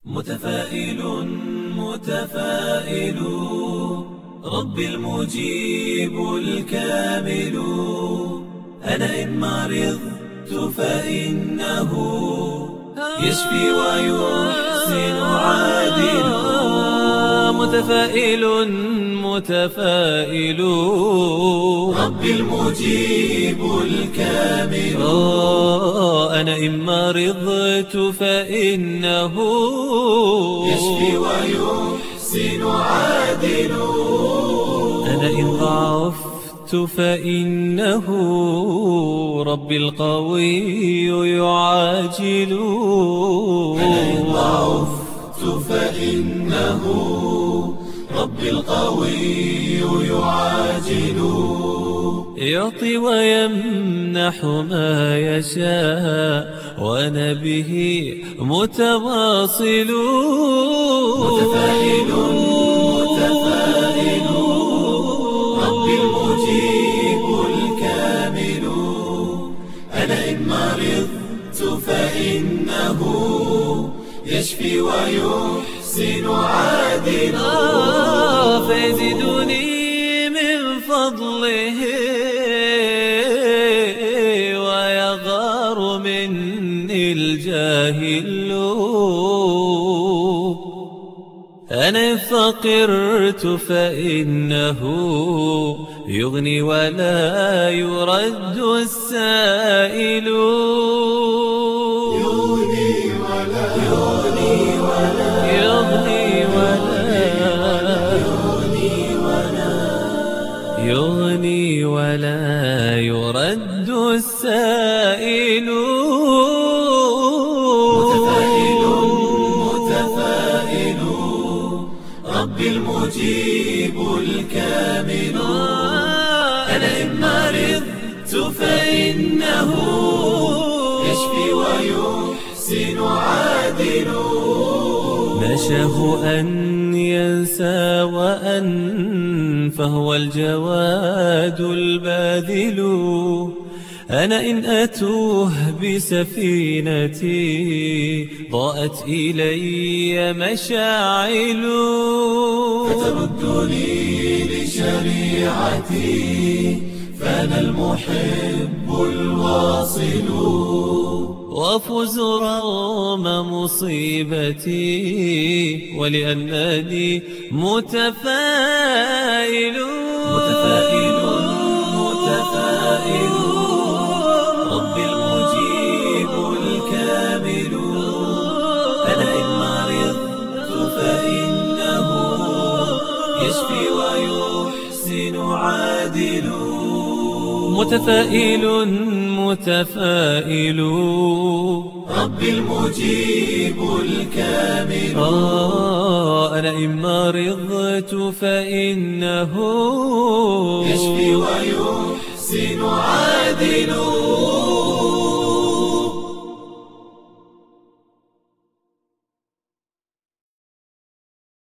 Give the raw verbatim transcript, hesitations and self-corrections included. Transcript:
متفائل متفائل رب المجيب الكامل. أنا إن مرضت فإنه يشفي ويحسن عادل. متفائل متفائل رب المجيب الكامل. أنا إن مرضت فإنه يشفي ويحسن عادل. أنا إن ضعفت فإنه ربي القوي يعاجل. أنا إن ضعفت فإنه ربي القوي يعاجل. يعطي ويمنح ما يشاء وأنا به متواصل. متفائل متفائل ربي المجيب الكامل. أنا إن مرضت فإنه يشفي ويحسن عادل. آه فيزيدني من فضله ويغار مني الجاهل. أنا إن فقرت فإنه يغني ولا يرد السائل. يغني ولا يغني ولا يغني ولا يغني ولا يغني ولا يرد السائل. متفائل متفائل ربي المجيب الكامل. أنا إن مرضت فإنه يشفي ويحسن عادل. نشاه أن ينسى وأن فهو الجواد الباذل. أنا إن أتوه بسفينتي ضاءت إلي مشاعل. فتردني لشريعتي فأنا المحب الواصل. وأفوز رغم مصيبتي ولأنني متفائل. متفائل متفائل ربي المجيب الكامل. أنا إن مرضت فإنه يشفي ويحسن عادل. متفائل متفائل ربي المجيب الكامل. آه أنا إن مرضت فإنه يشفي ويحسن عادل.